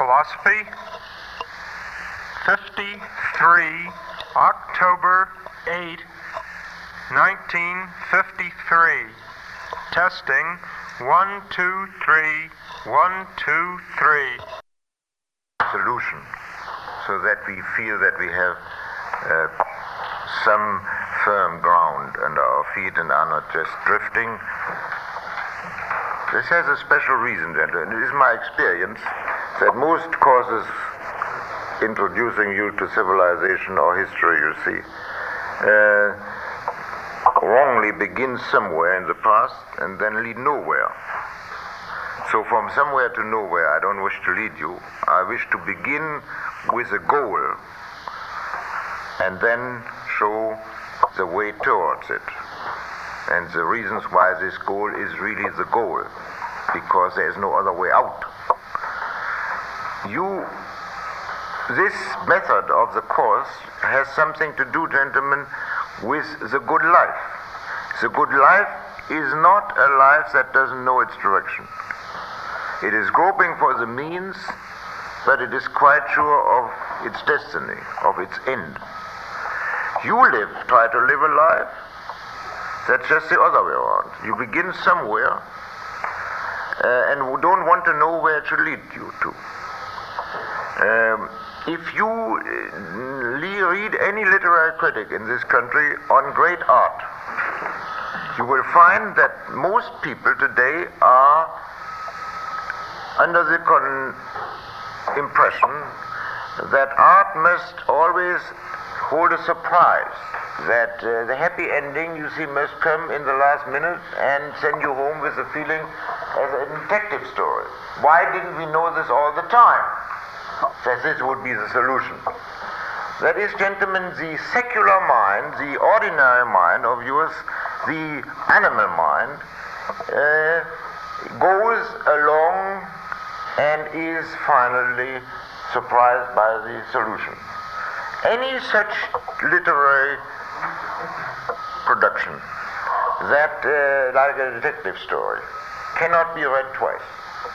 Philosophy, 53, October 8, 1953. Testing, 1, 2, 3, 1, 2, 3. Solution, so that we feel that we have some firm ground under our feet and are not just drifting. This has a special reason, gentlemen. It is my experience that most causes introducing you to civilization or history, you see, wrongly begin somewhere in the past and then lead nowhere. So from somewhere to nowhere, I don't wish to lead you. I wish to begin with a goal and then show the way towards it. And the reasons why this goal is really the goal, because there is no other way out. This method of the course has something to do, gentlemen, with the good life. The good life is not a life that doesn't know its direction. It is groping for the means, but it is quite sure of its destiny, of its end. You try to live a life that's just the other way around. You begin somewhere and don't want to know where it should lead you to. If you read any literary critic in this country on great art, you will find that most people today are under the impression that art must always hold a surprise, that the happy ending, you see, must come in the last minute and send you home with a feeling as a detective story. Why didn't we know this all the time? That this would be the solution. That is, gentlemen, the secular mind, the ordinary mind of yours, the animal mind, goes along and is finally surprised by the solution. Any such literary production that, like a detective story, cannot be read twice,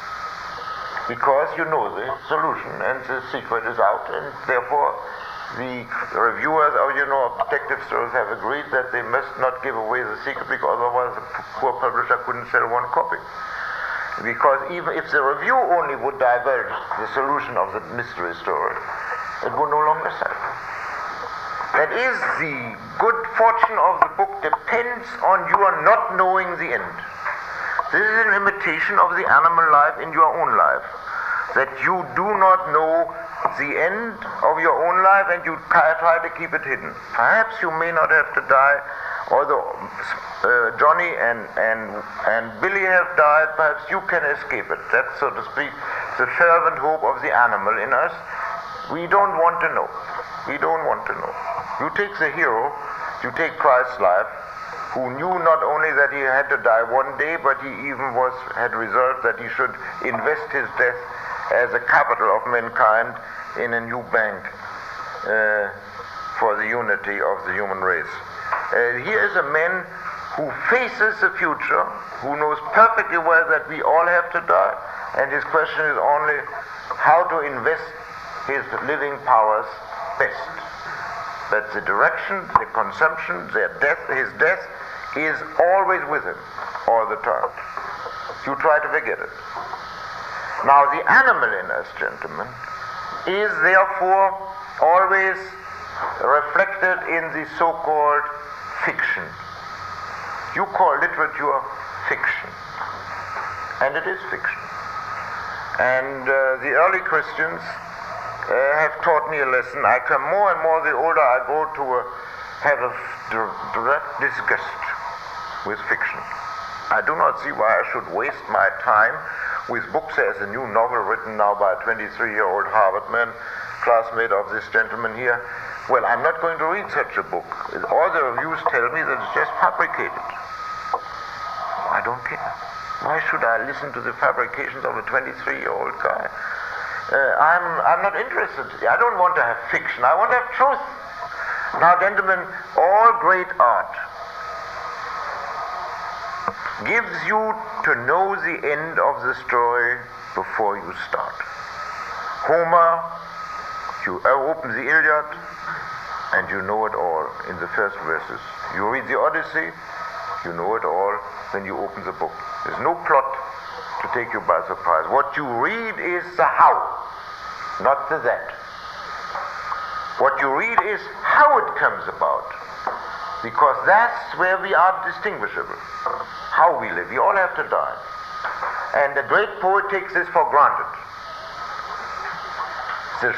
because you know the solution and the secret is out, and therefore the reviewers of detective stories have agreed that they must not give away the secret, because otherwise the poor publisher couldn't sell one copy. Because even if the review only would divulge the solution of the mystery story, it would no longer sell. That is, the good fortune of the book depends on your not knowing the end. This is an imitation of the animal life in your own life, that you do not know the end of your own life and you try to keep it hidden. Perhaps you may not have to die, although Johnny and Billy have died, perhaps you can escape it. That's, so to speak, the fervent hope of the animal in us. We don't want to know. We don't want to know. You take the hero, you take Christ's life, who knew not only that he had to die one day, but he even had resolved that he should invest his death as a capital of mankind in a new bank for the unity of the human race. Here is a man who faces the future, who knows perfectly well that we all have to die, and his question is only how to invest his living powers best. But the direction, the consumption, his death is always with him all the time. You try to forget it. Now the animal in us, gentlemen, is therefore always reflected in the so-called fiction. You call literature fiction, and it is fiction. And the early Christians have taught me a lesson. I come more and more, the older I go, to have a direct disgust with fiction. I do not see why I should waste my time with books. There's a new novel written now by a 23-year-old Harvard man, classmate of this gentleman here. Well, I'm not going to read such a book. All the reviews tell me that it's just fabricated. I don't care. Why should I listen to the fabrications of a 23-year-old guy? I'm not interested. I don't want to have fiction. I want to have truth. Now, gentlemen, all great art gives you to know the end of the story before you start. Homer, you open the Iliad, and you know it all in the first verses. You read the Odyssey, you know it all when you open the book. There's no plot to take you by surprise. What you read is the how, not the that. What you read is how it comes about, because that's where we are distinguishable. How we live. We all have to die. And the great poet takes this for granted. The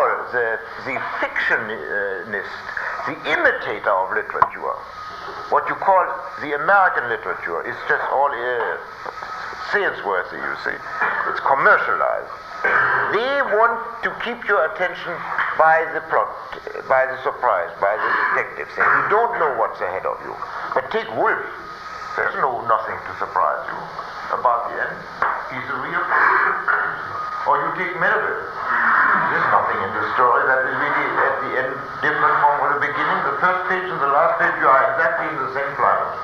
fictionist, the imitator of literature, what you call the American literature, is just all salesworthy, you see. It's commercialized. They want to keep your attention by the plot, by the surprise, by the detective thing. You don't know what's ahead of you. But take Woolf. There's nothing to surprise you about the end. He's a real person. Or you take Melville. There's nothing in the story that is really at the end different from the beginning. The first page and the last page, you are exactly in the same climate.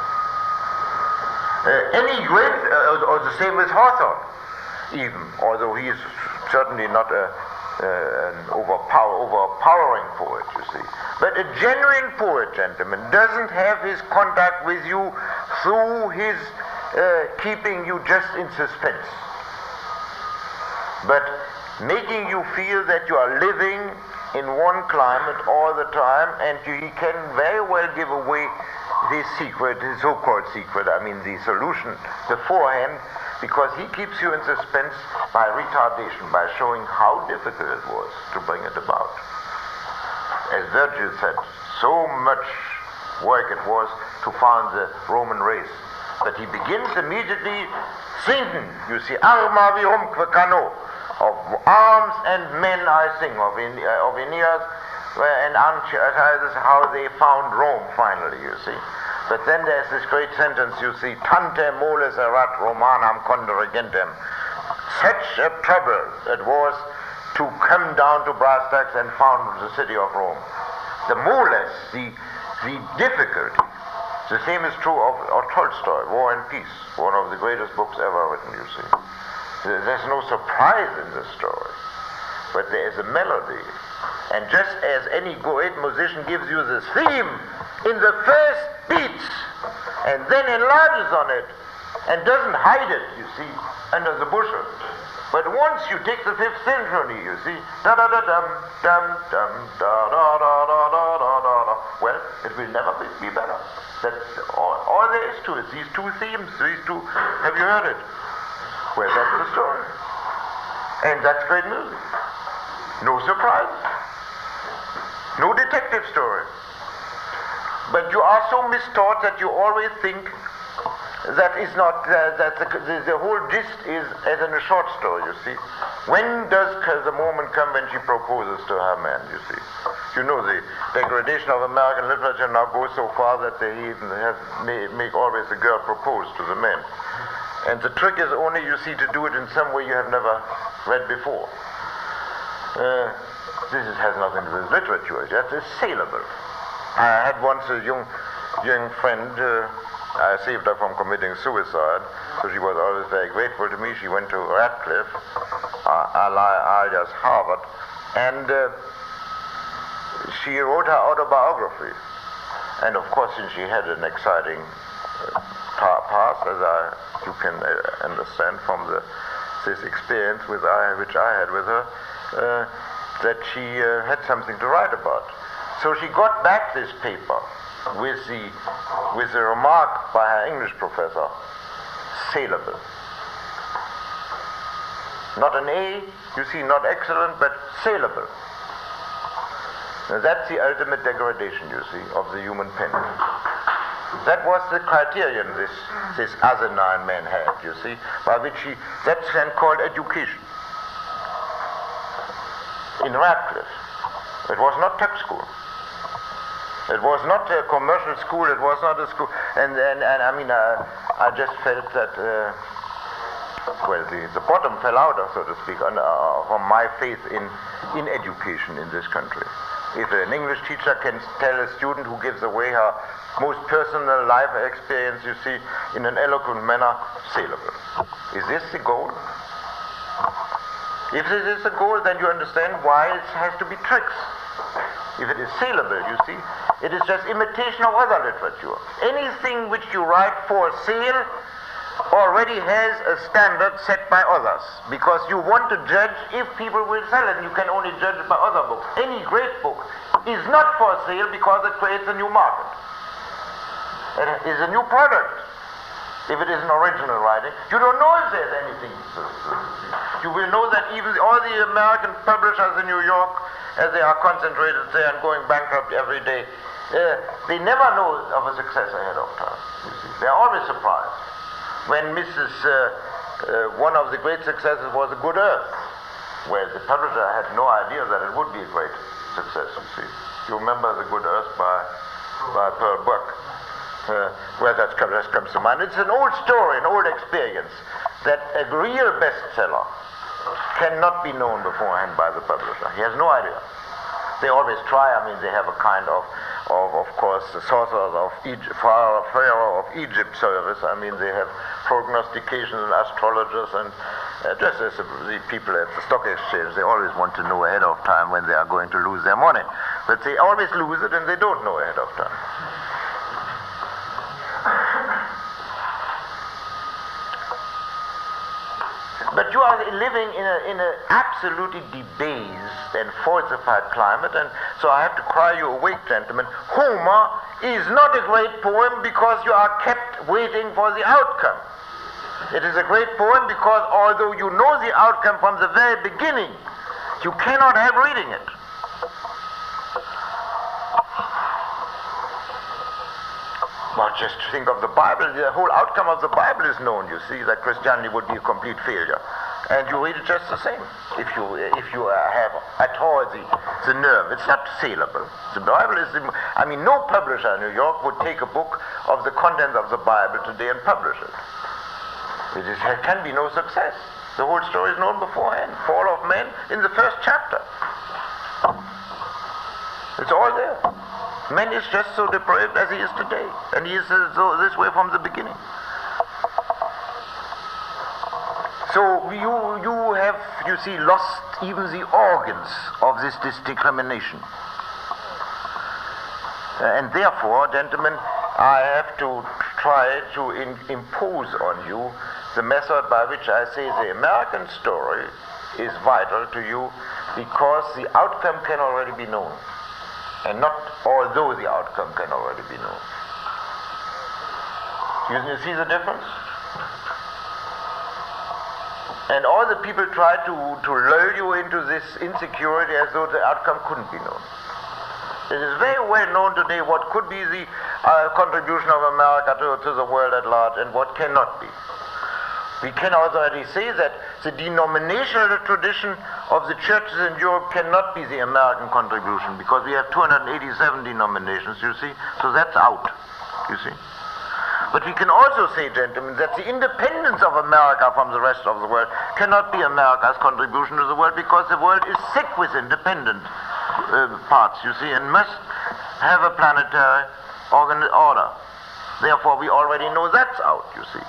Any great, or the same with Hawthorne, even, although he is certainly not an overpowering poet, you see. But a genuine poet, gentlemen, doesn't have his contact with you through his keeping you just in suspense, but making you feel that you are living in one climate all the time, and he can very well give away his secret, his so-called secret, the solution beforehand, because he keeps you in suspense by retardation, by showing how difficult it was to bring it about. As Virgil said, so much work it was to found the Roman race. But he begins immediately singing, you see, Arma virumque cano, of arms and men I sing, of Aeneas and Anchises, how they found Rome finally, you see. But then there's this great sentence, you see, Tante moles erat Romanam condere gentem. Such a trouble it was to come down to brass tacks and found the city of Rome. The moles, the difficulty. The same is true of Tolstoy, War and Peace, one of the greatest books ever written, you see. There's no surprise in the story, but there is a melody. And just as any great musician gives you the theme in the first beats, and then enlarges on it, and doesn't hide it, you see, under the bushel. But once you take the Fifth Symphony, you see, da-da-da-dum, dum-dum, da-da-da-da-da-da-da, well, it will never be better. That's all there is to it. These two themes, have you heard it? Well, that's the story. And that's great music. No surprise. No detective story. But you are so mistaught that you always think that is not, that the whole gist is as in a short story, you see. When does the moment come when she proposes to her man, you see? You know, the degradation of American literature now goes so far that they even make always the girl propose to the man. And the trick is only, you see, to do it in some way you have never read before. This has nothing to do with literature. That is saleable. I had once a young friend, I saved her from committing suicide, so she was always very grateful to me. She went to Radcliffe, alias Harvard, and she wrote her autobiography. And of course, since she had an exciting past, as you can understand from this experience which I had with her, that she had something to write about. So she got back this paper with the remark by her English professor, saleable. Not an A, you see, not excellent, but saleable. Now that's the ultimate degradation, you see, of the human pen. That was the criterion this asinine man had, you see, by which that's then called education. In Radcliffe, it was not tech school. It was not a commercial school. It was not a school. And I just felt that, the bottom fell out, so to speak, from my faith in education in this country. If an English teacher can tell a student who gives away her most personal life experience, you see, in an eloquent manner, saleable. Is this the goal? If this is the goal, then you understand why it has to be tricks. If it is saleable, you see, it is just imitation of other literature. Anything which you write for sale already has a standard set by others, because you want to judge if people will sell it, and you can only judge it by other books. Any great book is not for sale because it creates a new market. It is a new product. If it is an original writing, you don't know if there's anything. You will know that even all the American publishers in New York, as they are concentrated there and going bankrupt every day, they never know of a success ahead of time. You see, they're always surprised. When one of the great successes was The Good Earth, where the publisher had no idea that it would be a great success. You see, you remember The Good Earth by Pearl Buck. Where that comes to mind. It's an old story, an old experience, that a real bestseller cannot be known beforehand by the publisher. He has no idea. They always try. I mean, they have a kind of course, the sorcerers of Egypt, Pharaoh of Egypt service. I mean, they have prognostications and astrologers, and just as the people at the stock exchange, they always want to know ahead of time when they are going to lose their money. But they always lose it, and they don't know ahead of time. But you are living in an absolutely debased and falsified climate, and so I have to cry you awake, gentlemen. Homer is not a great poem because you are kept waiting for the outcome. It is a great poem because although you know the outcome from the very beginning, you cannot help reading it. Well, just think of the Bible. The whole outcome of the Bible is known, you see, that Christianity would be a complete failure. And you read it just the same, if you have at all the nerve. It's not saleable. The Bible is, no publisher in New York would take a book of the contents of the Bible today and publish it. It can be no success. The whole story is known beforehand. Fall of man in the first chapter. It's all there. Man is just so depraved as he is today, and he is this way from the beginning. So you have, you see, lost even the organs of this discrimination. And therefore, gentlemen, I have to try to impose on you the method by which I say the American story is vital to you, because the outcome can already be known. And not although the outcome can already be known. You see the difference? And all the people try to lull you into this insecurity as though the outcome couldn't be known. It is very well known today what could be the contribution of America to the world at large and what cannot be. We can already say that the denominational tradition of the churches in Europe cannot be the American contribution, because we have 287 denominations, you see, so that's out, you see. But we can also say, gentlemen, that the independence of America from the rest of the world cannot be America's contribution to the world, because the world is sick with independent parts, you see, and must have a planetary order. Therefore, we already know that's out, you see.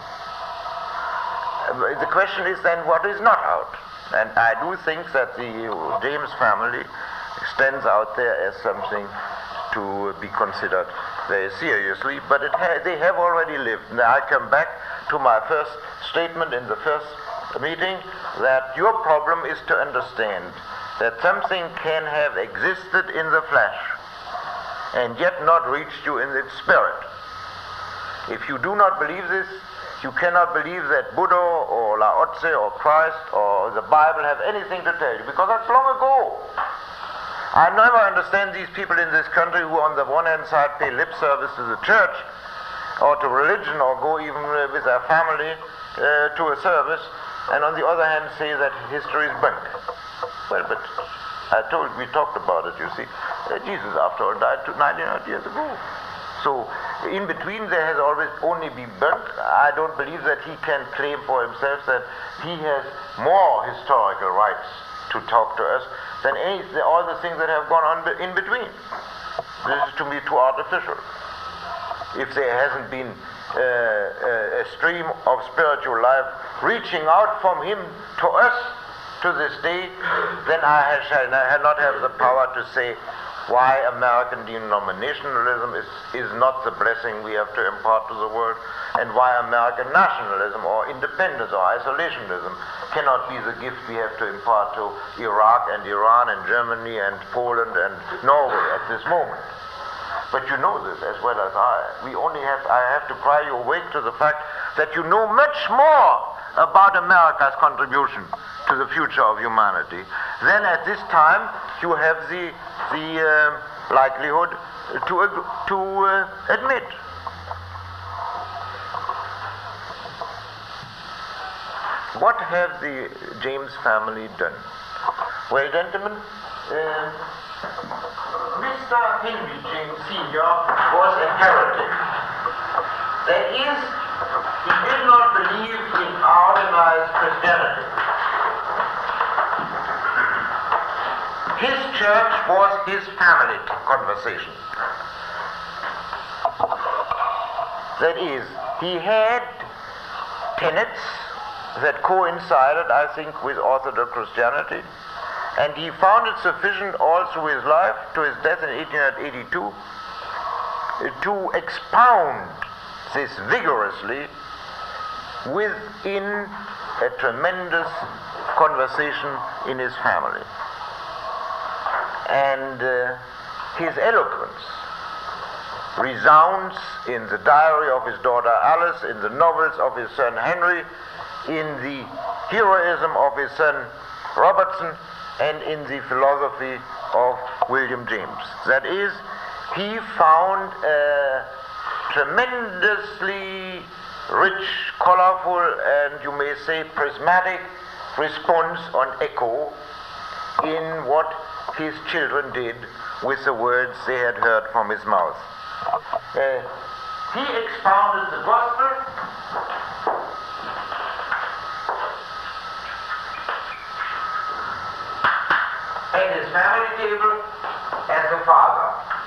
The question is then what is not out. And I do think that the James family stands out there as something to be considered very seriously, but they have already lived. Now I come back to my first statement in the first meeting, that your problem is to understand that something can have existed in the flesh and yet not reached you in its spirit. If you do not believe this, you cannot believe that Buddha or Lao Tse or Christ or the Bible have anything to tell you, because that's long ago. I never understand these people in this country who on the one hand side pay lip service to the church or to religion, or go even with their family to a service, and on the other hand say that history is bunk. Well, but we talked about it, you see. Jesus, after all, died 1900 years ago. So in between there has always only been bunk. I don't believe that he can claim for himself that he has more historical rights to talk to us than all the things that have gone on in between. This is to me too artificial. If there hasn't been a stream of spiritual life reaching out from him to us to this day, then I shall not have the power to say why American denominationalism is not the blessing we have to impart to the world, and why American nationalism or independence or isolationism cannot be the gift we have to impart to Iraq and Iran and Germany and Poland and Norway at this moment. But you know this as well as I. I have to cry you awake to the fact that you know much more about America's contribution to the future of humanity then at this time you have the likelihood to admit. What have the James family done? Well, gentlemen, Mr. Henry James Sr. was a heretic. That is, he did not believe in organized Christianity. His church was his family conversation. That is, he had tenets that coincided, I think, with Orthodox Christianity, and he found it sufficient all through his life, to his death in 1882, to expound this vigorously within a tremendous conversation in his family. And his eloquence resounds in the diary of his daughter Alice, in the novels of his son Henry, in the heroism of his son Robertson, and in the philosophy of William James. That is, he found a tremendously rich, colorful, and you may say prismatic response on echo in what his children did with the words they had heard from his mouth. He expounded the gospel at his family table as a father.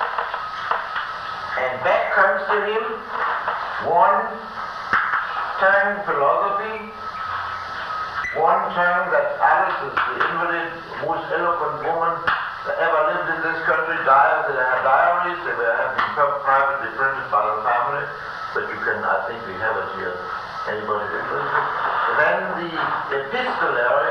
And back comes to him one term philosophy, one term that Alice is the invalid, most eloquent woman that ever lived in this country, died in her diaries. They have been privately printed by the family, but you can, I think we have it here, anybody interested. Then the epistolary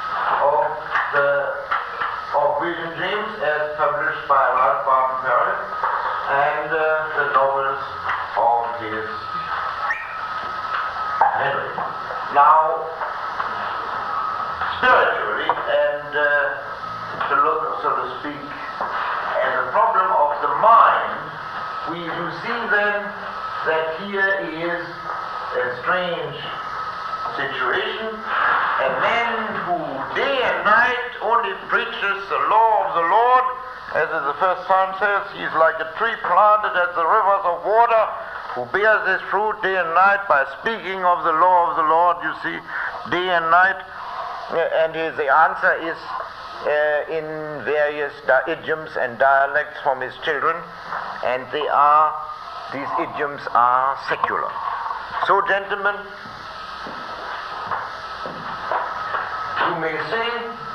of William James as published by Ralph Barton Perry, and the novels of his Henry. Now, spiritually, and to look, so to speak, at the problem of the mind, you see then that here is a strange situation. A man who day and night only preaches the law of the Lord, as the first Psalm says, he is like a tree planted at the rivers of water, who bears his fruit day and night by speaking of the law of the Lord, you see, day and night. And the answer is in various idioms and dialects from his children, and these idioms are secular. So, gentlemen, you may say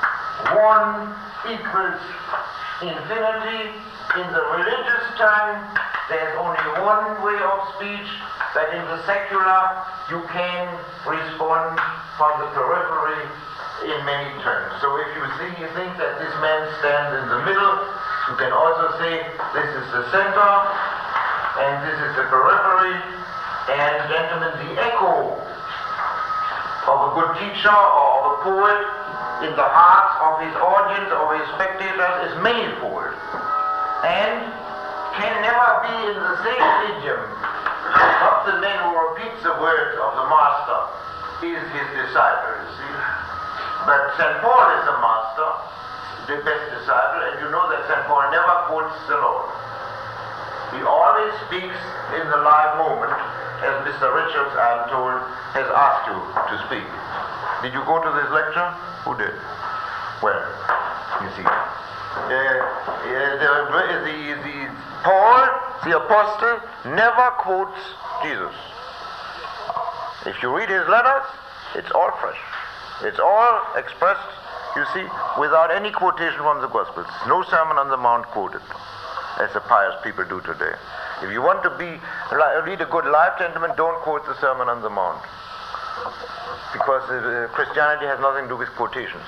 1 equals infinity. In the religious tongue, there's only one way of speech, but in the secular, you can respond from the periphery in many terms. So if you think that this man stands in the middle, you can also say this is the center, and this is the periphery, and gentlemen, the echo of a good teacher or of a poet in the hearts of his audience, of his spectators, is manifold, and can never be in the same idiom. Not the man who repeats the words of the master is his disciple, you see. But St. Paul is the master, the best disciple, and you know that St. Paul never quotes the Lord. He always speaks in the live moment, as Mr. Richards, I am told, has asked you to speak. Did you go to this lecture? Who did? Well, you see. Paul, the apostle, never quotes Jesus. If you read his letters, it's all fresh. It's all expressed you see, without any quotation from the Gospels. No Sermon on the Mount quoted, as the pious people do today. If you want to lead a good life, gentlemen, don't quote the Sermon on the Mount. Because Christianity has nothing to do with quotations.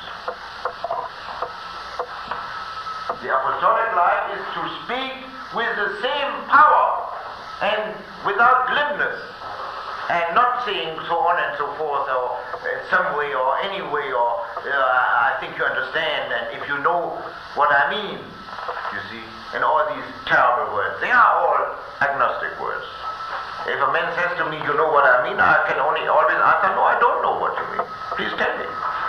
The apostolic life is to speak with the same power and without glibness, and not saying so on and so forth, or some way or any way, or I think you understand, and if you know what I mean, you see, and all these terrible words. They are all agnostic words. If a man says to me, you know what I mean, I can only always answer, no, I don't know what you mean. Please tell me.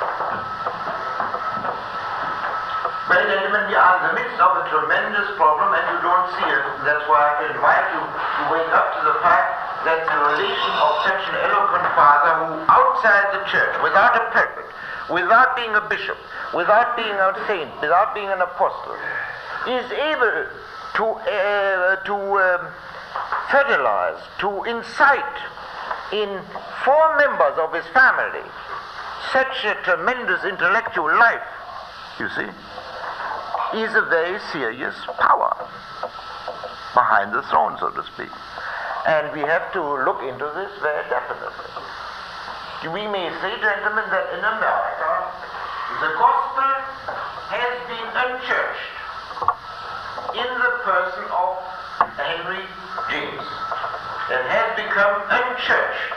Well, gentlemen, we are in the midst of a tremendous problem and you don't see it. That's why I invite you to wake up to the fact that the relation of such an eloquent father who outside the church, without a pulpit, without being a bishop, without being a saint, without being an apostle, is able to fertilize, to incite in 4 members of his family such a tremendous intellectual life, you see, is a very serious power behind the throne, so to speak. And we have to look into this very definitely. We may say, gentlemen, that in America the gospel has been unchurched in the person of Henry James. It has become unchurched.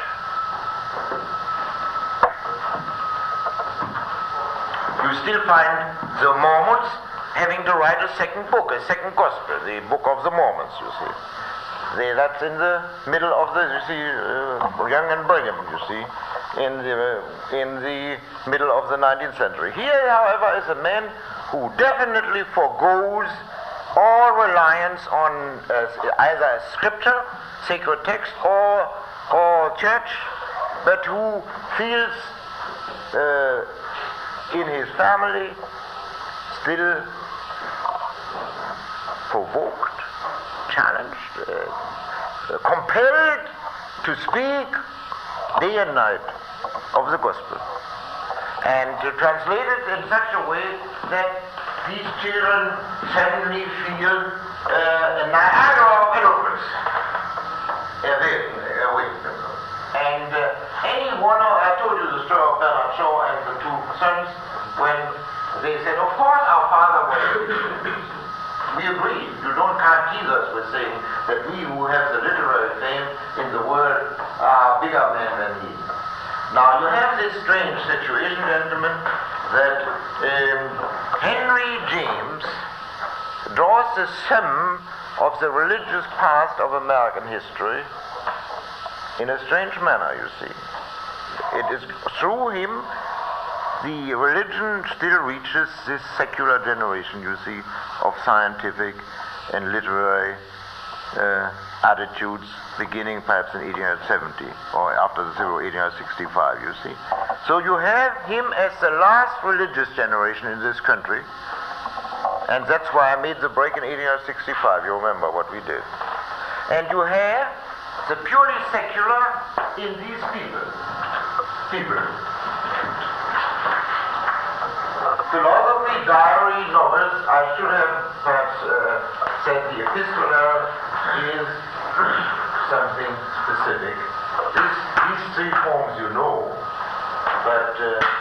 You still find the Mormons having to write a second book, a second gospel, the Book of the Mormons, you see. That's in the middle of the, you see, Young and Brigham, you see, in the middle of the 19th century. Here, however, is a man who definitely forgoes all reliance on either scripture, sacred text, or church, but who feels in his family still provoked, challenged, compelled to speak day and night of the gospel, and to translate it in such a way that these children suddenly feel a Niagara of eloquence awake. And any one of, I told you the story of Bernard Shaw and the 2 sons, when they said, of course our father was a bishop. We agree. You can't tease us with saying that we who have the literary fame in the world are bigger men than he. Now you have this strange situation, gentlemen, that Henry James draws the sum of the religious past of American history in a strange manner, you see. It is through him the religion still reaches this secular generation, you see, of scientific and literary attitudes, beginning perhaps in 1870 or after the Civil War, 1865, you see. So you have him as the last religious generation in this country, and that's why I made the break in 1865. You remember what we did. And you have the purely secular in these people. Philosophy, diary, novels, I should have perhaps said the epistolar is something specific. These 3 forms you know, but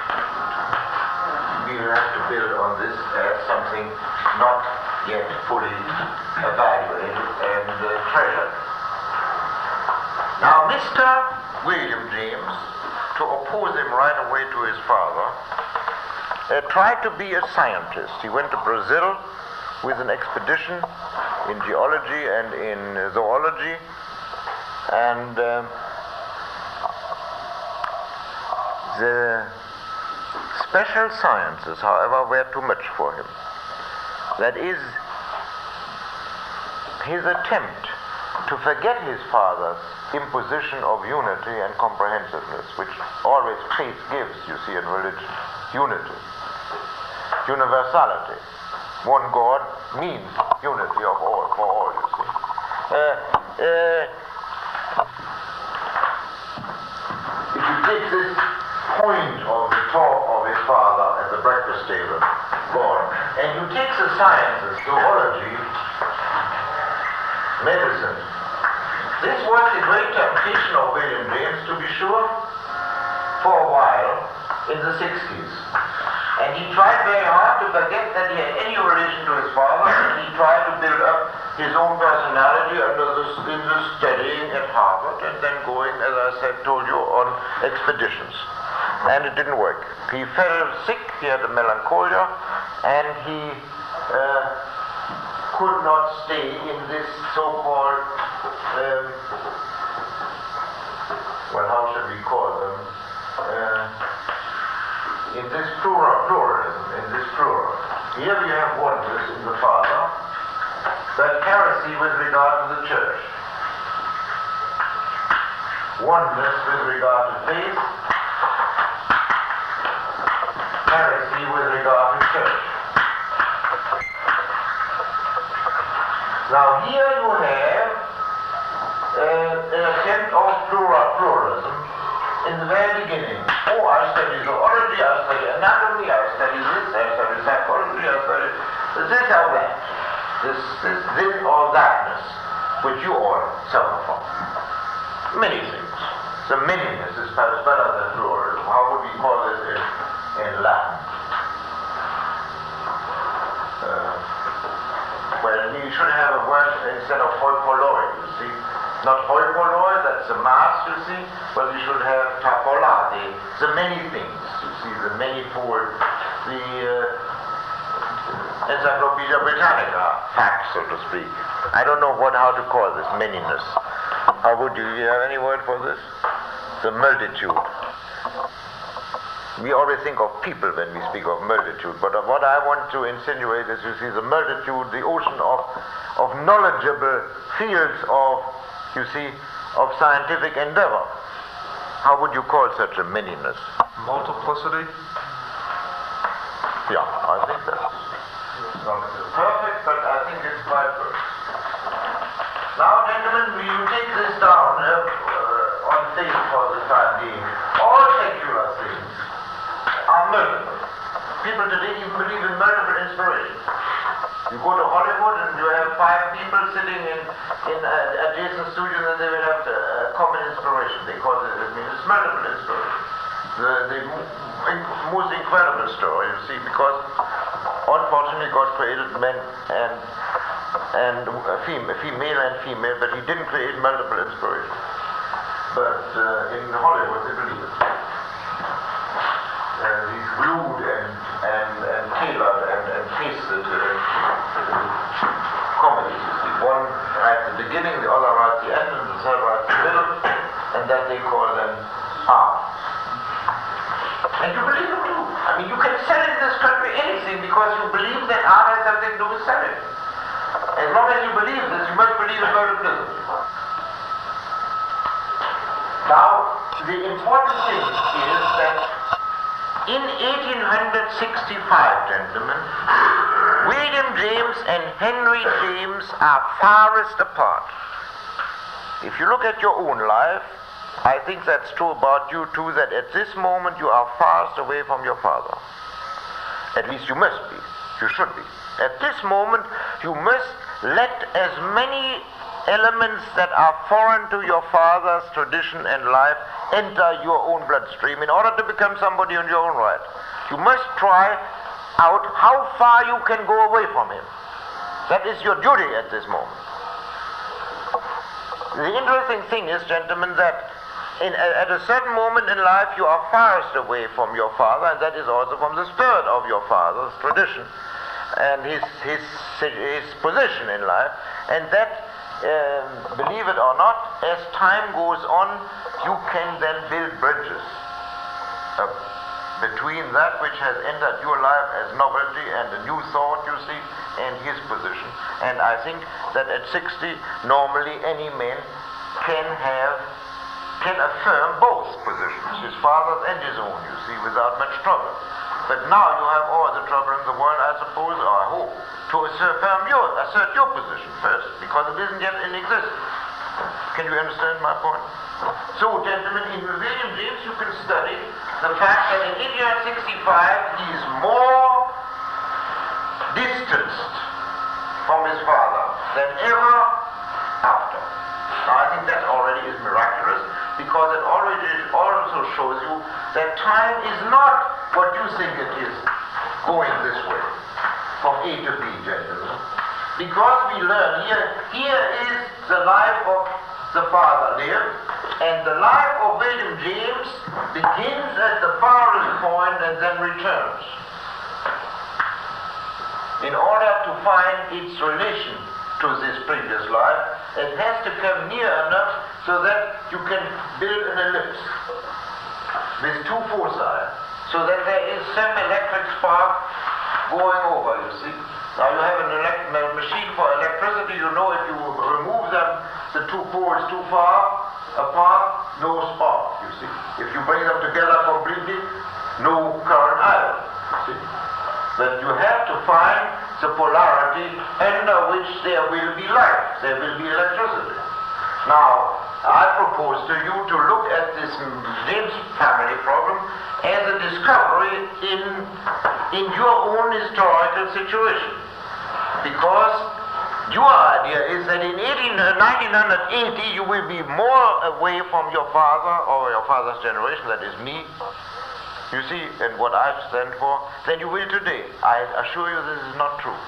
we will have to build on this as something not yet fully evaluated and treasured. Now, Mr. William James, to oppose him right away to his father, tried to be a scientist. He went to Brazil with an expedition in geology and in zoology, and the special sciences, however, were too much for him. That is, his attempt to forget his father's imposition of unity and comprehensiveness, which always faith gives, you see, in religion. Unity. Universality. One God means unity of all, for all, you see. If you take this point of the talk of his father at the the breakfast table board, and you take the sciences, zoology, medicine. This was the great temptation of William James, to be sure, for a while in the 60s. And he tried very hard to forget that he had any relation to his father, and he tried to build up his own personality in the studying at Harvard and then going, as I said, told you, on expeditions. And it didn't work. He fell sick, he had a melancholia, and he could not stay in this so-called, well, how should we call them? In this pluralism, in this plural. Here we have oneness in the Father, but heresy with regard to the church. Oneness with regard to faith, heresy with regard to church. Now here you have an attempt of pluralism in the very beginning. Oh, I study zoology, I study anatomy, I study this, I study psychology, I study this or that. This or thatness, which you all suffer from. Many things. The manyness is perhaps better than pluralism. How would we call this in Latin? Well, we should have a word instead of hoi polloi, you see. Not hoi polloi, that's the mass, you see, but we should have tapola, the many things, you see, the manifold, the Encyclopedia Britannica facts, so to speak. I don't know how to call this, manyness. How would you have any word for this? The multitude. We always think of people when we speak of multitude, but what I want to insinuate is, you see, the multitude, the ocean of knowledgeable fields of, you see, of scientific endeavor. How would you call such a manyness? Multiplicity? Yeah, I think that's not perfect, but I think it's quite good. Now, gentlemen, will you take this down on faith for the time being? All secular things are multiple. People today even believe in multiple inspirations. You go to Hollywood and you have 5 people sitting in adjacent studios and they will have common inspiration. They call it, it's multiple inspiration. The most incredible story, you see, because unfortunately God created men and female and female, but he didn't create multiple inspiration. But in Hollywood they believe it. These glued and tailored and pasted comedies. You see, one right at the beginning, the other right at the end, and the third right at the middle, and that they call them art. And you believe it too. I mean, you can sell in this country anything because you believe that art has something to do with selling. As long as you believe this, you must believe in multiplicity. Now, the important thing is that in 1865, gentlemen, William James and Henry James are farthest apart. If you look at your own life, I think that's true about you too, that at this moment you are farthest away from your father. At least you must be. You should be. At this moment, you must let as many elements that are foreign to your father's tradition and life enter your own bloodstream in order to become somebody in your own right. You must try out how far you can go away from him. That is your duty at this moment. The interesting thing is, gentlemen, that at a certain moment in life you are farthest away from your father, and that is also from the spirit of your father's tradition and his position in life, and that believe it or not, as time goes on, you can then build bridges between that which has entered your life as novelty and a new thought, you see, and his position. And I think that at 60, normally any man can affirm both positions, his father's and his own, you see, without much trouble. But now you have all the trouble in the world, I suppose, or I hope, to assert your position first, because it isn't yet in existence. Can you understand my point? So, gentlemen, in William James you can study the fact that in 1865 he is more distanced from his father than ever after. Now, I think that already is miraculous, because it already also shows you that time is not what you think it is, going this way, from A to B, gentlemen. Because we learn here is the life of the father lived, and the life of William James begins at the farthest point and then returns. In order to find its relation to this previous life, it has to come near enough so that you can build an ellipse with two foci, so that there is some electric spark going over, you see. Now you have a machine for electricity, you know if you remove them, the two poles too far apart, no spark, you see. If you bring them together completely, no current either, you see. But you have to find the polarity under which there will be light, there will be electricity. Now, I propose to you to look at this James family problem as a discovery in your own historical situation. Because your idea is that in 1980 you will be more away from your father or your father's generation, that is me, you see, and what I stand for, than you will today. I assure you this is not true.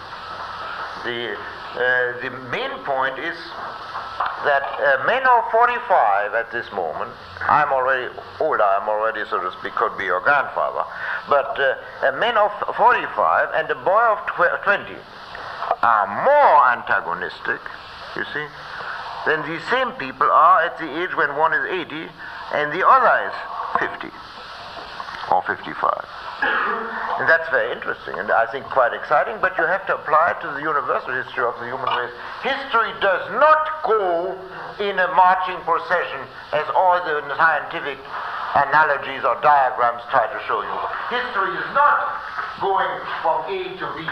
The main point is that men of 45 at this moment, I'm already older, I'm already, so to speak, could be your grandfather, but a man of 45 and a boy of 20 are more antagonistic, you see, than these same people are at the age when one is 80 and the other is 50 or 55. And that's very interesting and I think quite exciting, but you have to apply it to the universal history of the human race. History does not go in a marching procession as all the scientific analogies or diagrams try to show you. History is not going from A to B.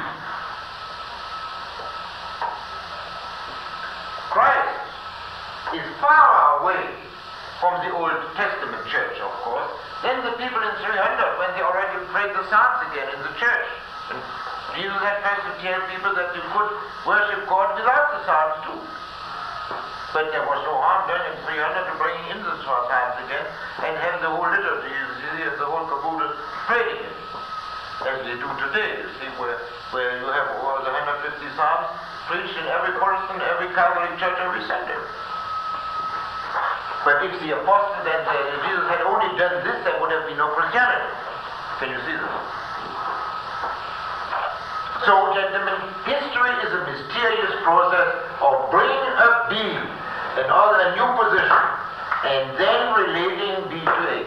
Christ is far away from the Old Testament church, of course, then the people in 300 when they already prayed the Psalms again in the church. And Jesus had first to tell people that you could worship God without the Psalms too. But there was no harm done in 300 to bring in the Psalms again and have the whole liturgy, the whole caboodle prayed again, as they do today, you see, where you have all the 150 Psalms preached in every Protestant, every Catholic church every Sunday. But if the apostles and Jesus had only done this, there would have been no Christianity. Can you see this? So, gentlemen, history is a mysterious process of bringing a being, a new position, and then relating B to A.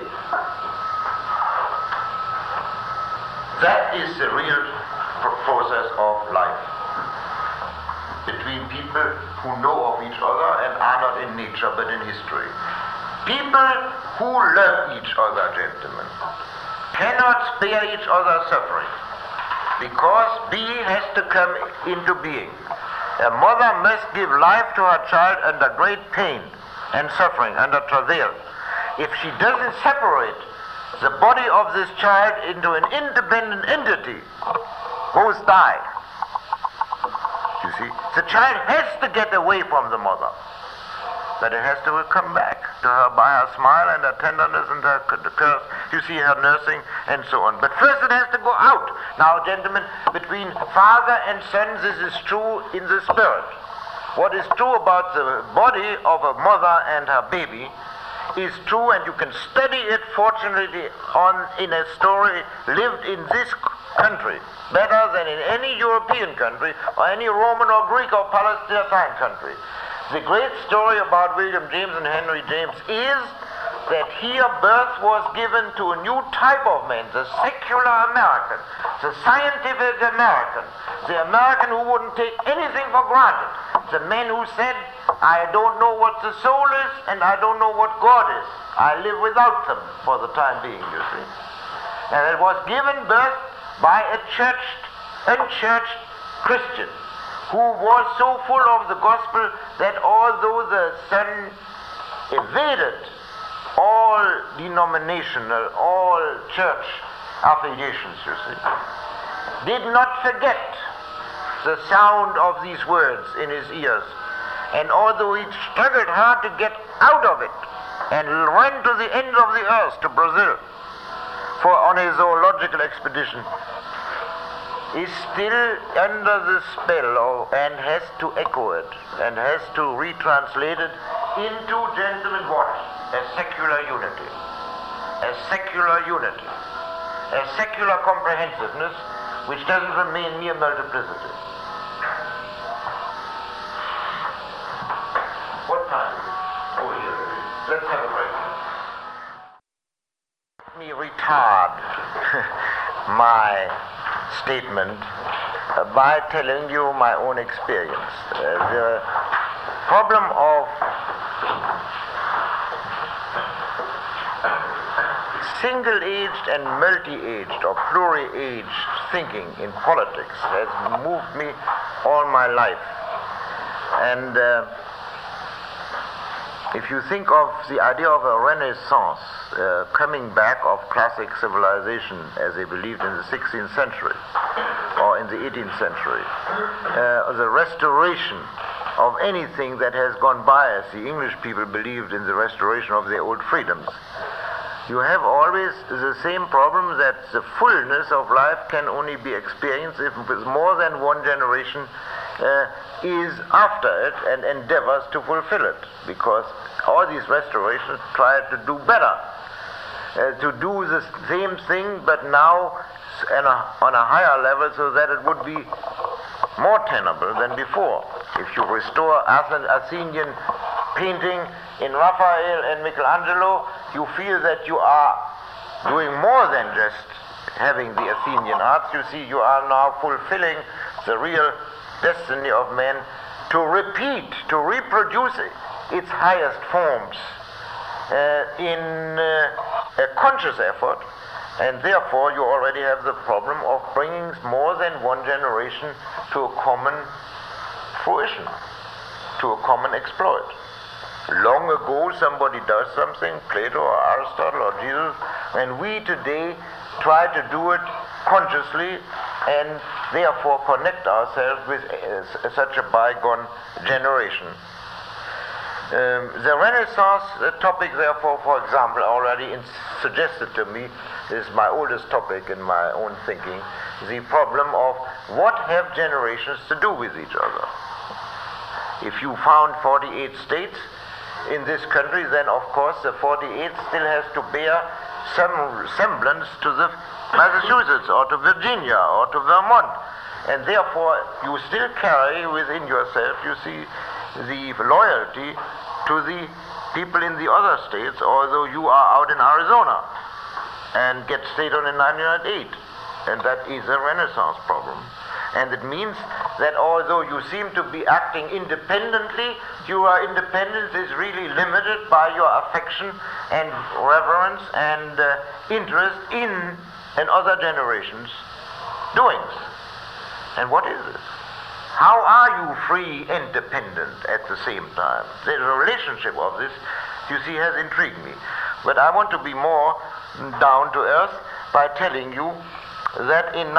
That is the real process of life between people who know of each other and are not in nature but in history. People who love each other, gentlemen, cannot spare each other suffering, because being has to come into being. A mother must give life to her child under great pain and suffering, under travail. If she doesn't separate the body of this child into an independent entity, both die. You see, the child has to get away from the mother, but it has to come back to her by her smile and her tenderness and her curse. You see her nursing and so on. But first it has to go out. Now, gentlemen, between father and son, this is true in the spirit. What is true about the body of a mother and her baby is true, and you can study it, fortunately, in a story lived in this country better than in any European country or any Roman or Greek or Palestine country. The great story about William James and Henry James is that here birth was given to a new type of man, the secular American, the scientific American, the American who wouldn't take anything for granted, the man who said, I don't know what the soul is and I don't know what God is. I live without them for the time being, you see. And it was given birth by a unchurched Christian who was so full of the gospel that although the son evaded all denominational, all church affiliations, you see, did not forget the sound of these words in his ears. And although he struggled hard to get out of it and ran to the ends of the earth, to Brazil, on his zoological expedition, is still under the spell and has to echo it and has to retranslate it into, gentlemen, what? A secular unity. A secular unity. A secular comprehensiveness which doesn't remain mere multiplicity. What time is it? Oh, here it is. Let's have a break. Let me retard my statement by telling you my own experience. The problem of single-aged and multi-aged or pluri-aged thinking in politics has moved me all my life. And if you think of the idea of a renaissance, coming back of classic civilization as they believed in the 16th century or in the 18th century, the restoration of anything that has gone by, as the English people believed in the restoration of their old freedoms, you have always the same problem that the fullness of life can only be experienced if more than one generation is after it and endeavors to fulfill it, because all these restorations try to do better, to do the same thing but now on a higher level so that it would be more tenable than before. If you restore Athenian painting in Raphael and Michelangelo, you feel that you are doing more than just having the Athenian arts. You see, you are now fulfilling the real destiny of man to repeat, to reproduce its highest forms in a conscious effort, and therefore you already have the problem of bringing more than one generation to a common fruition, to a common exploit. Long ago somebody does something, Plato or Aristotle or Jesus, and we today try to do it consciously and therefore connect ourselves with such a bygone generation. The Renaissance topic, therefore, for example, already suggested to me, is my oldest topic in my own thinking, the problem of what have generations to do with each other. If you found 48 states in this country, then of course the 48th still has to bear some semblance to the Massachusetts or to Virginia or to Vermont, and therefore you still carry within yourself, you see, the loyalty to the people in the other states, although you are out in Arizona and get stayed on in 1908, and that is a Renaissance problem. And it means that although you seem to be acting independently, your independence is really limited by your affection and reverence and interest in other generations' doings. And what is this? How are you free and dependent at the same time? The relationship of this, you see, has intrigued me. But I want to be more down to earth by telling you that in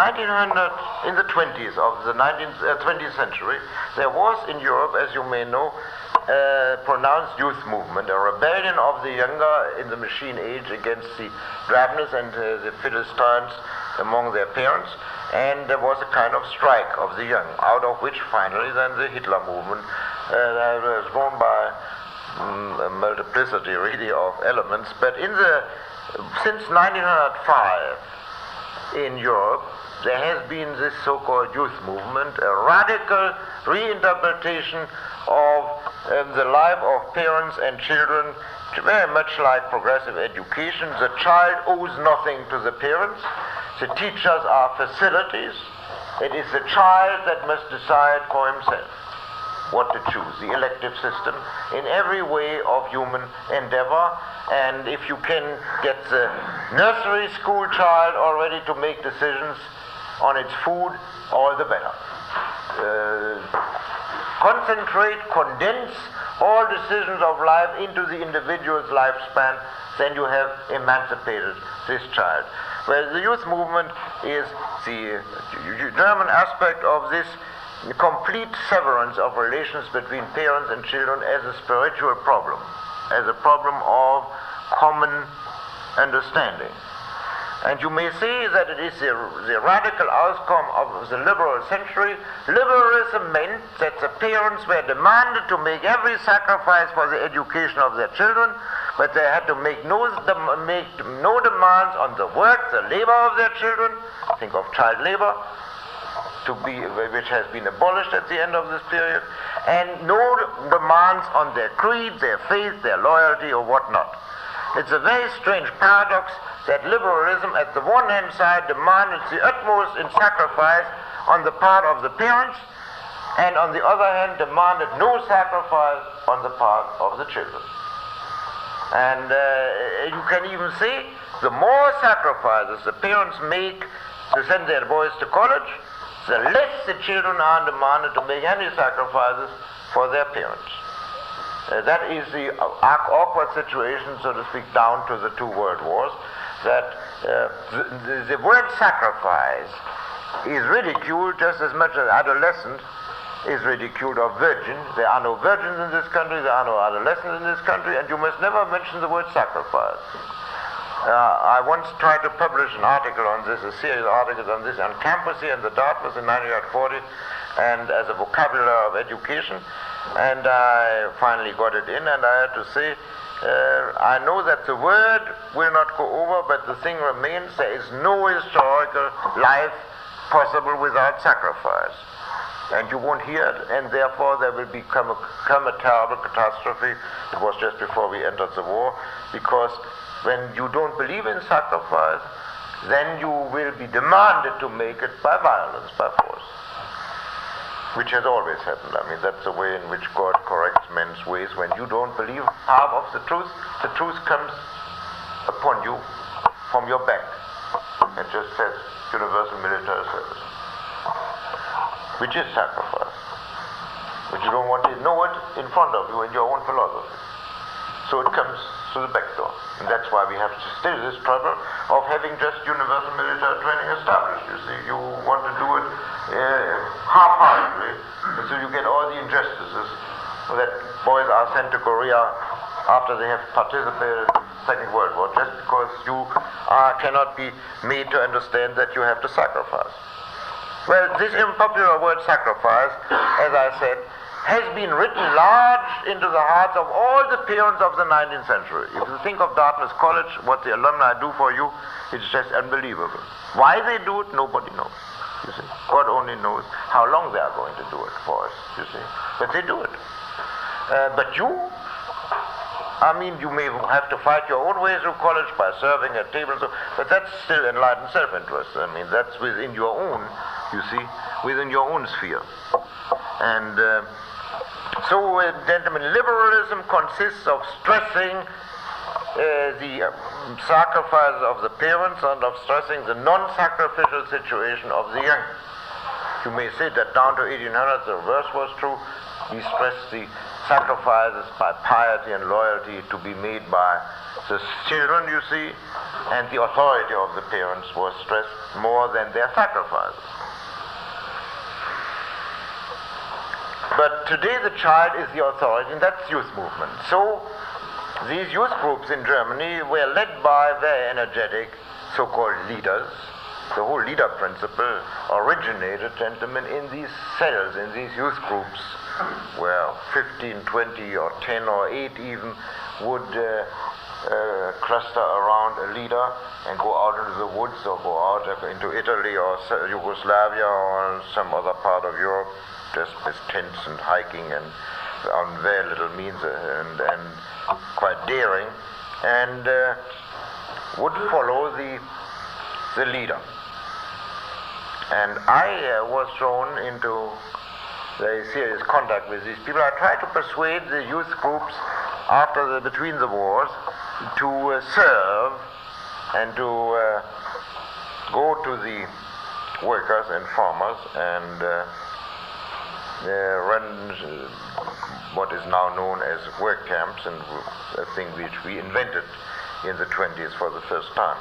the 20s of the 20th century, there was in Europe, as you may know, a pronounced youth movement, a rebellion of the younger in the machine age against the drabness and the Philistines among their parents, and there was a kind of strike of the young, out of which finally then the Hitler movement was born by a multiplicity really of elements. But since 1905 in Europe, there has been this so-called youth movement, a radical reinterpretation of the life of parents and children, very much like progressive education. The child owes nothing to the parents. The teachers are facilities. It is the child that must decide for himself what to choose, the elective system in every way of human endeavor. And if you can get the nursery school child already to make decisions on its food, all the better. Concentrate, condense all decisions of life into the individual's lifespan, then you have emancipated this child. Whereas the youth movement is the German aspect of this complete severance of relations between parents and children as a spiritual problem, as a problem of common understanding. And you may say that it is the radical outcome of the liberal century. Liberalism meant that the parents were demanded to make every sacrifice for the education of their children, but they had to make no demands on the work, the labor of their children. Think of child labor, which has been abolished at the end of this period, and no demands on their creed, their faith, their loyalty, or whatnot. It's a very strange paradox that liberalism, at the one hand side, demanded the utmost in sacrifice on the part of the parents, and on the other hand, demanded no sacrifice on the part of the children. And you can even say, the more sacrifices the parents make to send their boys to college, the less the children are demanded to make any sacrifices for their parents. That is the awkward situation, so to speak, down to the two world wars, that the word sacrifice is ridiculed just as much as adolescent is ridiculed or virgin. There are no virgins in this country, there are no adolescents in this country, and you must never mention the word sacrifice. I once tried to publish an article on this, a series of articles on this, on campus here in the Dartmouth in 1940, and as a vocabulary of education, and I finally got it in, and I had to say, I know that the word will not go over, but the thing remains, there is no historical life possible without sacrifice. And you won't hear it, and therefore there will come a terrible catastrophe. It was just before we entered the war, because when you don't believe in sacrifice, then you will be demanded to make it by violence, by force, which has always happened. I mean, that's the way in which God corrects men's ways. When you don't believe half of the truth comes upon you from your back. It just says universal military service, which is sacrifice, but you don't want to know it in front of you in your own philosophy. So it comes through the back door. And that's why we have still this trouble of having just universal military training established. You see, you want to do it half-heartedly, so you get all the injustices that boys are sent to Korea after they have participated in the Second World War, just because you cannot be made to understand that you have to sacrifice. Well, this unpopular word sacrifice, as I said, has been written large into the hearts of all the parents of the 19th century. If you think of Dartmouth College, what the alumni do for you, it's just unbelievable. Why they do it, nobody knows. You see, God only knows how long they are going to do it for us, you see. But they do it. But you, I mean, you may have to fight your own way through college by serving at tables, but that's still enlightened self-interest. I mean, that's within your own, you see, within your own sphere. And so, gentlemen, liberalism consists of stressing the sacrifice of the parents and of stressing the non-sacrificial situation of the young. You may say that down to 1800 the reverse was true. We stressed the sacrifices by piety and loyalty to be made by the children, you see, and the authority of the parents was stressed more than their sacrifices. But today the child is the authority, and that's youth movement. So these youth groups in Germany were led by very energetic so-called leaders. The whole leader principle originated, gentlemen, in these cells, in these youth groups, where 15, 20, or 10, or 8 even would cluster around a leader and go out into the woods or go out into Italy or Yugoslavia or some other part of Europe, just with tents and hiking and on very little means and quite daring, and would follow the leader. And I was thrown into very serious contact with these people. I tried to persuade the youth groups between the wars to serve and to go to the workers and farmers and runs what is now known as work camps, and a thing which we invented in the 20s for the first time.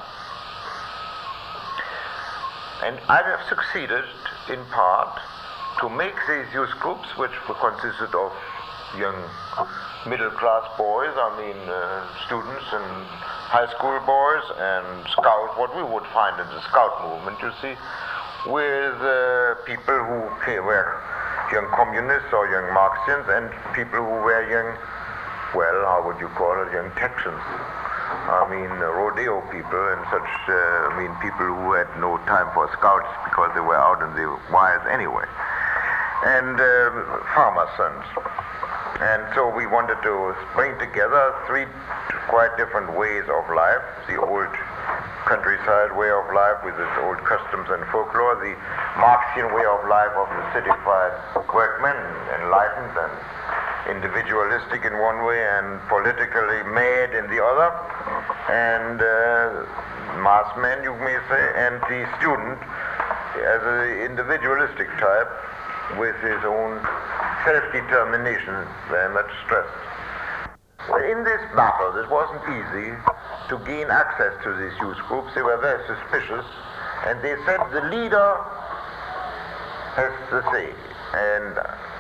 And I have succeeded in part to make these youth groups, which consisted of young middle-class boys, students and high school boys and scouts, what we would find in the scout movement, you see, with people who were young communists or young Marxians and people who were young, well, how would you call it, young Texans. Rodeo people and such, people who had no time for scouts because they were out in the wilds anyway. And farmer sons. And so we wanted to bring together three quite different ways of life: the old countryside way of life with its old customs and folklore, the Marxian way of life of the citified workman, enlightened and individualistic in one way and politically mad in the other, and mass man, you may say, and the student as an individualistic type with his own self-determination very much stressed. In this battle, it wasn't easy to gain access to these youth groups. They were very suspicious, and they said the leader has the say, and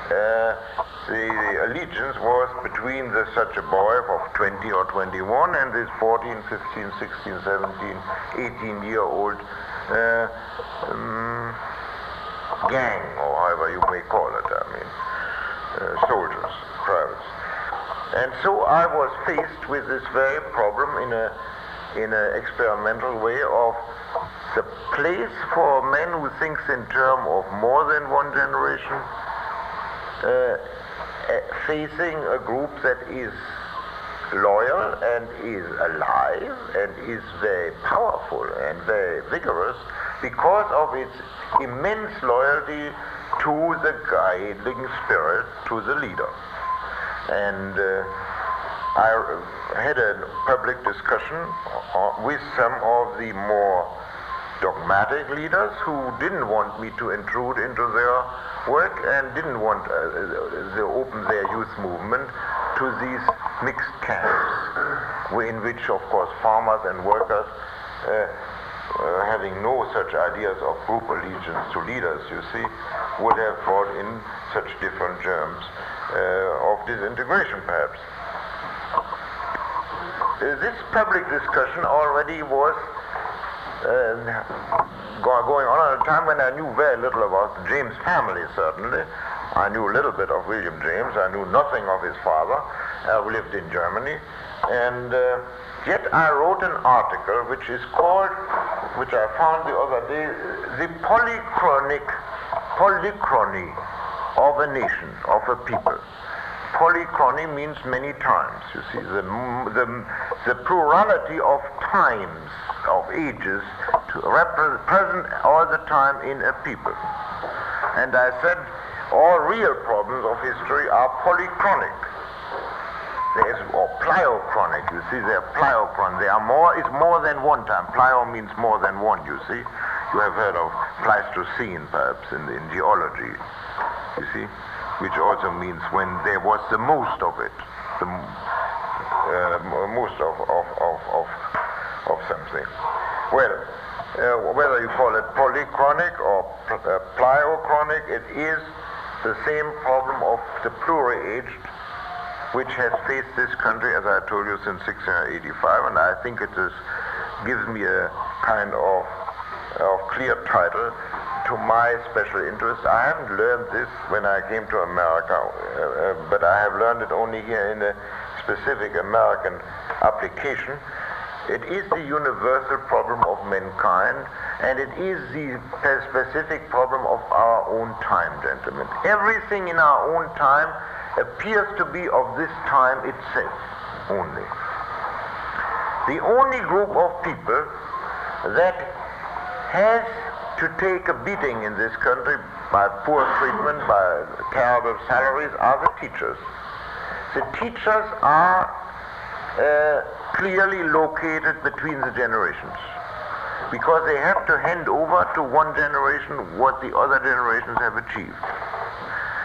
the allegiance was between such a boy of 20 or 21 and this 14, 15, 16, 17, 18-year-old gang, or however you may call it, soldiers, privates. And so I was faced with this very problem in an experimental way of the place for a man who thinks in terms of more than one generation, facing a group that is loyal and is alive and is very powerful and very vigorous because of its immense loyalty to the guiding spirit, to the leader. And I had a public discussion with some of the more dogmatic leaders who didn't want me to intrude into their work and didn't want to open their youth movement to these mixed camps, in which, of course, farmers and workers, having no such ideas of group allegiance to leaders, you see, would have brought in such different germs of disintegration, perhaps. This public discussion already was going on at a time when I knew very little about the James family, certainly. I knew a little bit of William James. I knew nothing of his father, who lived in Germany. And yet I wrote an article which is called, which I found the other day, The Polychrony of a Nation, of a People. Polychrony means many times, you see, the plurality of times, of ages, to present all the time in a people. And I said all real problems of history are polychronic. Or pliochronic, you see, they're pliochronic. They are more, it's more than one time. Plio means more than one, you see. You have heard of Pleistocene, perhaps, in geology, you see, which also means when there was the most of it, the most of something. Well, whether you call it polychronic or pliochronic, it is the same problem of the pluri-aged, which has faced this country, as I told you, since 1685, and I think it gives me a kind of clear title to my special interest. I haven't learned this when I came to America, but I have learned it only here in a specific American application. It is the universal problem of mankind, and it is the specific problem of our own time, gentlemen. Everything in our own time appears to be of this time itself only. The only group of people that has to take a beating in this country by poor treatment, by terrible salaries, are the teachers. The teachers are clearly located between the generations, because they have to hand over to one generation what the other generations have achieved.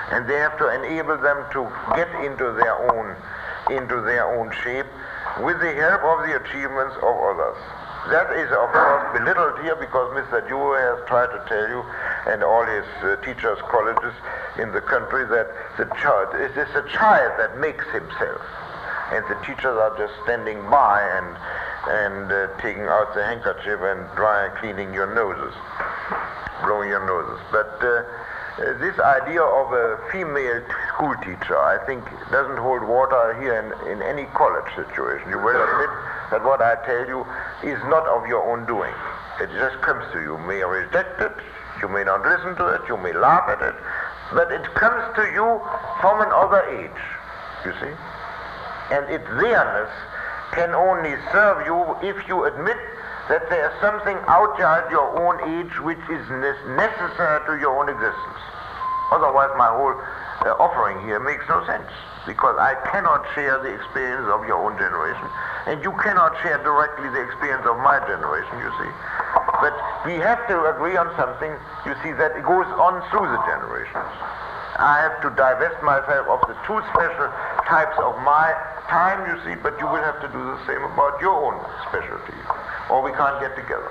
and they have to enable them to get into their own shape with the help of the achievements of others. That is, of course, belittled here because Mr. Dewey has tried to tell you, and all his teachers' colleges in the country, that it is a child that makes himself, and the teachers are just standing by and taking out the handkerchief and cleaning your noses, blowing your noses. But this idea of a female school teacher, I think, doesn't hold water here in any college situation. You will admit that what I tell you is not of your own doing. It just comes to you. You may reject it, you may not listen to it, you may laugh at it, but it comes to you from another age, you see. And its there-ness can only serve you if you admit that there is something outside your own age which is necessary to your own existence. Otherwise, my whole offering here makes no sense, because I cannot share the experience of your own generation, and you cannot share directly the experience of my generation, you see. But we have to agree on something, you see, that it goes on through the generations. I have to divest myself of the two special types of my time, you see, but you will have to do the same about your own specialty, or we can't get together.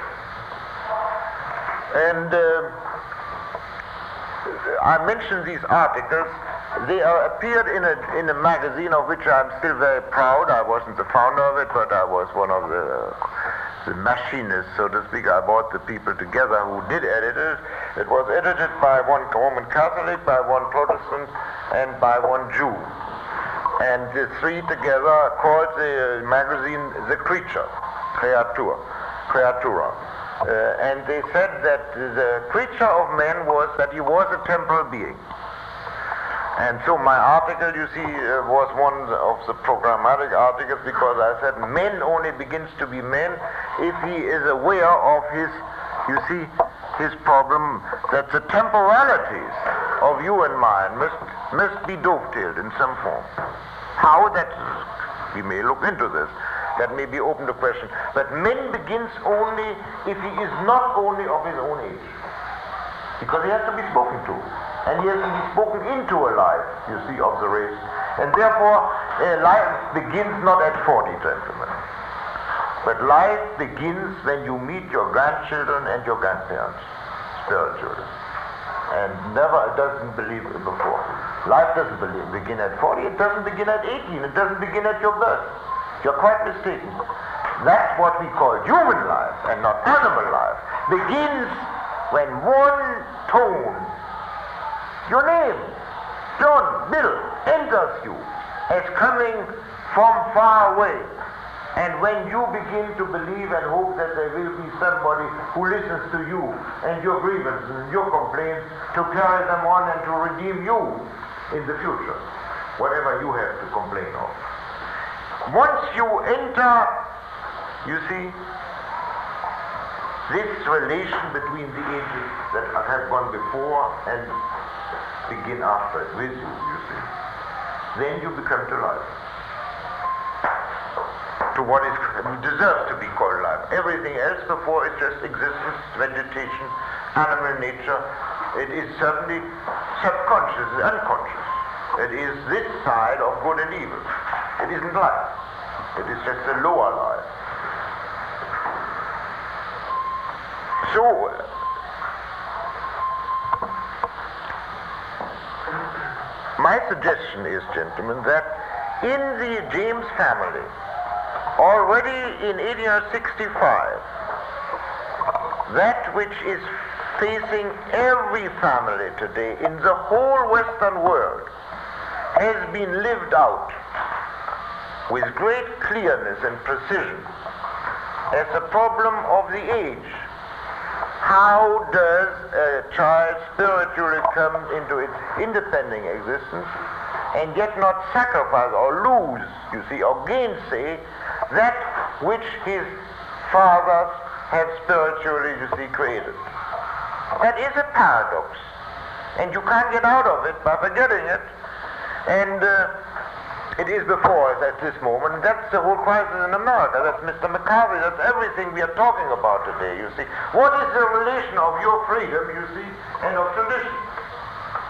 And I mentioned these articles. They appeared in a magazine of which I'm still very proud. I wasn't the founder of it, but I was one of the machinists, so to speak. I brought the people together who did edit it. It was edited by one Roman Catholic, by one Protestant, and by one Jew. And the three together called the magazine The Creature, Creatura. And they said that the creature of man was that he was a temporal being. And so my article, you see, was one of the programmatic articles, because I said man only begins to be man if he is aware of his, you see, his problem that the temporalities of you and mine must be dovetailed in some form. How? That we may look into this. That may be open to question. But man begins only if he is not only of his own age. Because he has to be spoken to. And he has to be spoken into a life, you see, of the race. And therefore, life begins not at 40, gentlemen. But life begins when you meet your grandchildren and your grandparents, spiritually. And never, it doesn't believe before. Life doesn't begin at 40, it doesn't begin at 18, it doesn't begin at your birth. You're quite mistaken. That's what we call human life, and not animal life. Begins when one tone, your name, John, Bill, enters you as coming from far away. And when you begin to believe and hope that there will be somebody who listens to you and your grievances and your complaints to carry them on and to redeem you in the future, whatever you have to complain of. Once you enter, you see, this relation between the ages that have gone before and begin after it with you, you see, then you become to life. To what deserves to be called life. Everything else before is just existence, vegetation, animal nature. It is certainly subconscious, unconscious. It is this side of good and evil. It isn't life. It is just a lower life. So, my suggestion is, gentlemen, that in the James family, already in 1865, that which is facing every family today in the whole Western world has been lived out with great clearness and precision as a problem of the age. How does a child spiritually come into its independent existence and yet not sacrifice or lose, you see, or gainsay that which his fathers have spiritually, you see, created? That is a paradox, and you can't get out of it by forgetting it. And it is before us at this moment. That's the whole crisis in America. That's Mr. McCarthy. That's everything we are talking about today, you see. What is the relation of your freedom, you see, and of tradition?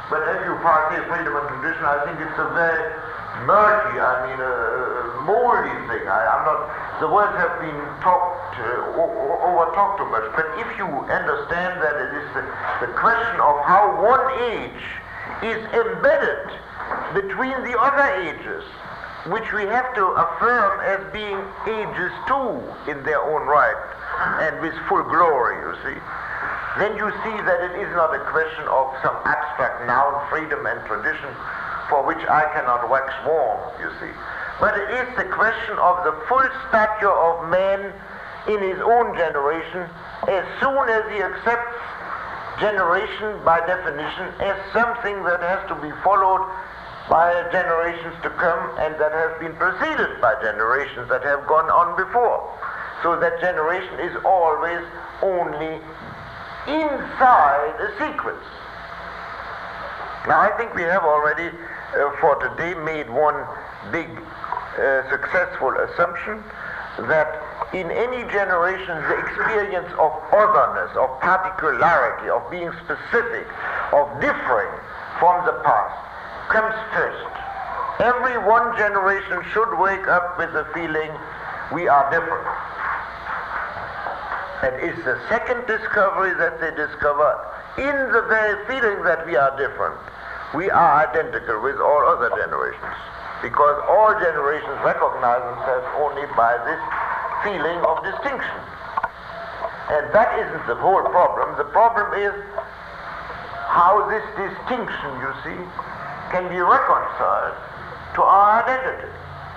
But as you say freedom and tradition, I think it's a very murky, moldy thing. The words have been over-talked too much. But if you understand that it is the question of how one age is embedded between the other ages, which we have to affirm as being ages too in their own right and with full glory, you see, then you see that it is not a question of some abstract noun, freedom and tradition, for which I cannot wax warm, you see. But it is the question of the full stature of man in his own generation as soon as he accepts generation by definition as something that has to be followed by generations to come and that has been preceded by generations that have gone on before. So that generation is always only inside a sequence. Now I think we have already for today made one big successful assumption that in any generation the experience of otherness, of particularity, of being specific, of differing from the past comes first. Every one generation should wake up with the feeling we are different. And it's the second discovery that they discover in the very feeling that we are different. We are identical with all other generations, because all generations recognize themselves only by this feeling of distinction. And that isn't the whole problem. The problem is how this distinction, you see, can be reconciled to our identity.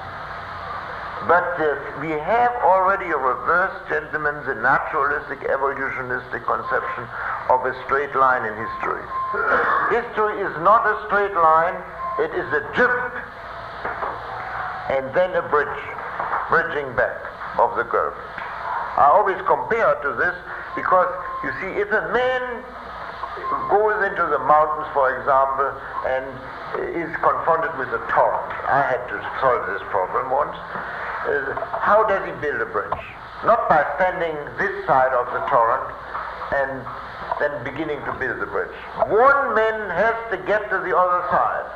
But we have already reversed, gentlemen, the naturalistic, evolutionistic conception of a straight line in history. History is not a straight line, it is a jump and then a bridging back of the curve. I always compare to this because, you see, if a man goes into the mountains, for example, and is confronted with a torrent, I had to solve this problem once. How does he build a bridge? Not by standing this side of the torrent and then beginning to build the bridge. One man has to get to the other side,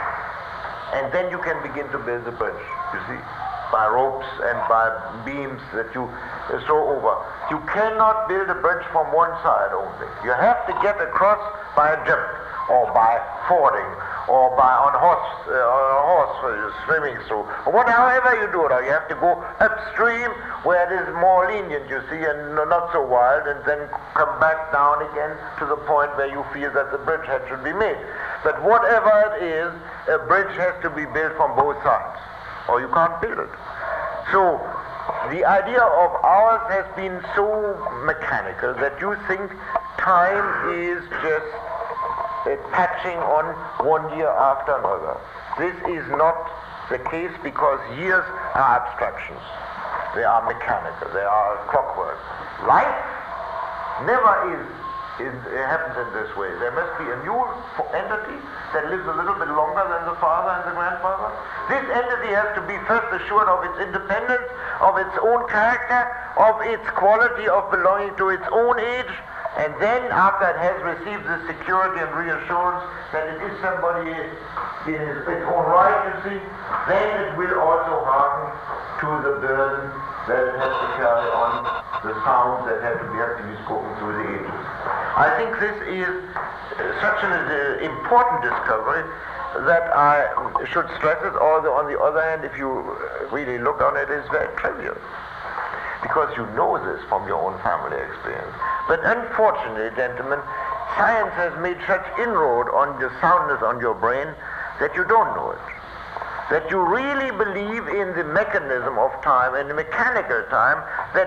and then you can begin to build the bridge, you see, by ropes and by beams that you throw over. You cannot build a bridge from one side only. You have to get across by a jump, or by fording, or by on a horse swimming through, or however you do it. Or you have to go upstream where it is more lenient, you see, and not so wild, and then come back down again to the point where you feel that the bridgehead should be made. But whatever it is, a bridge has to be built from both sides, or you can't build it. So the idea of ours has been so mechanical that you think time is just patching on one year after another. This is not the case because years are abstractions. They are mechanical. They are clockwork. Life never happens in this way. There must be a new entity that lives a little bit longer than the father and the grandfather. This entity has to be first assured of its independence, of its own character, of its quality of belonging to its own age, and then after it has received the security and reassurance that it is somebody in its own right, you see, then it will also harden to the burden that it has to carry on the sounds that have to be spoken through the ages. I think this is such an important discovery that I should stress it, although on the other hand, if you really look on it, it's very trivial, because you know this from your own family experience. But unfortunately, gentlemen, science has made such inroad on the soundness on your brain that you don't know it. That you really believe in the mechanism of time, and the mechanical time, that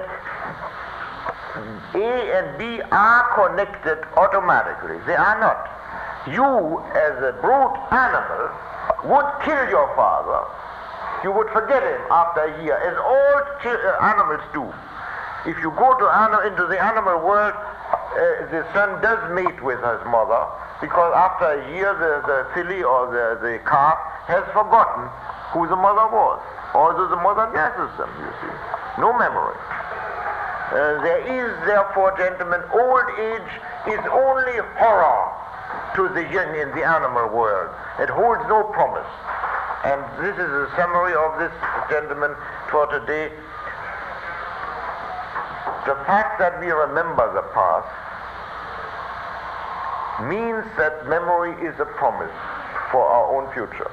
A and B are connected automatically. They are not. You, as a brute animal, would kill your father. You would forget him after a year, as all animals do. If you go into the animal world, the son does mate with his mother, because after a year the filly or the calf has forgotten who the mother was, although the mother nurses them, you see. No memory. There is, therefore, gentlemen, old age is only horror to the yin in the animal world. It holds no promise. And this is a summary of this gentleman for today. The fact that we remember the past means that memory is a promise for our own future.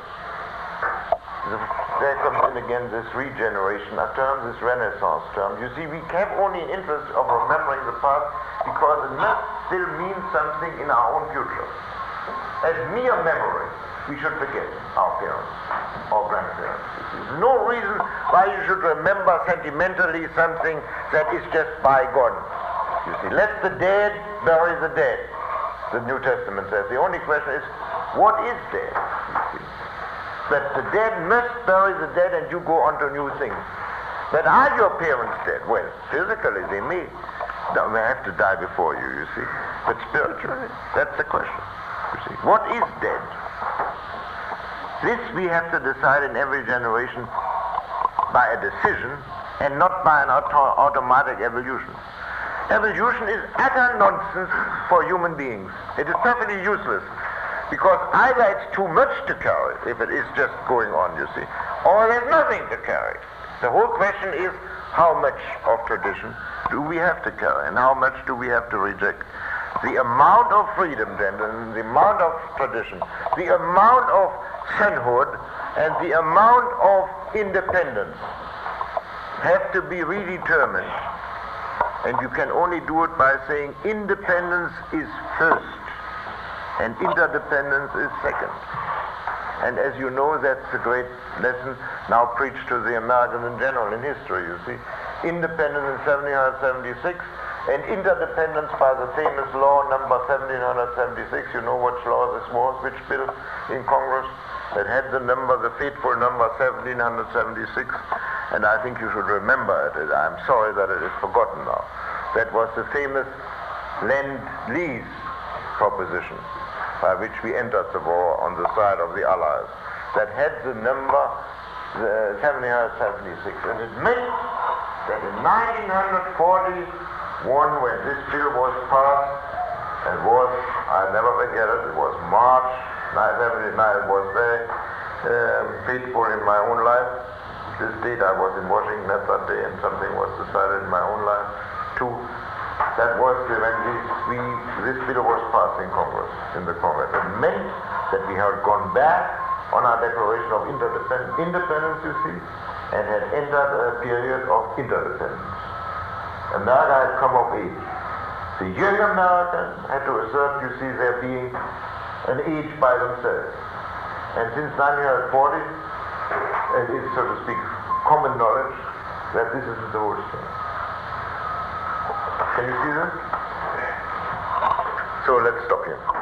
There comes in again this regeneration, a term, this Renaissance term. You see, we have only an interest of remembering the past because it must still mean something in our own future. As mere memory, we should forget our parents or grandparents. There's no reason why you should remember sentimentally something that is just bygone. You see, let the dead bury the dead, the New Testament says. The only question is, what is dead? You see. But the dead must bury the dead and you go on to new things. But are your parents dead? Well, physically they may. They have to die before you see. But spiritually, that's the question. You see. What is dead? This we have to decide in every generation by a decision and not by an automatic evolution. Evolution is utter nonsense for human beings. It is perfectly useless because either it's too much to carry, if it is just going on, you see, or there's nothing to carry. The whole question is how much of tradition do we have to carry and how much do we have to reject? The amount of freedom then, and the amount of tradition, the amount of sonhood, and the amount of independence have to be redetermined. And you can only do it by saying independence is first and interdependence is second. And as you know, that's a great lesson now preached to the Americans in general in history, you see. Independence in 1776 and interdependence by the famous law number 1776. You know which law this was, which bill in Congress that had the number, the fateful number 1776. And I think you should remember it. I'm sorry that it is forgotten now. That was the famous Lend-Lease proposition by which we entered the war on the side of the Allies. That had the number 1776. And it meant that in 1941, when this bill was passed, and was, I never forget it, it was March 1979, it was very fateful in my own life. This date I was in Washington that day and something was decided in my own life too. That was when this bill was passed in Congress, in the Congress. It meant that we had gone back on our declaration of independence, you see, and had entered a period of interdependence. America had come of age. The young Americans had to assert, you see, their being an age by themselves. And since 1940, it is, so to speak, common knowledge that this isn't the whole thing. Can you see that? So let's stop here.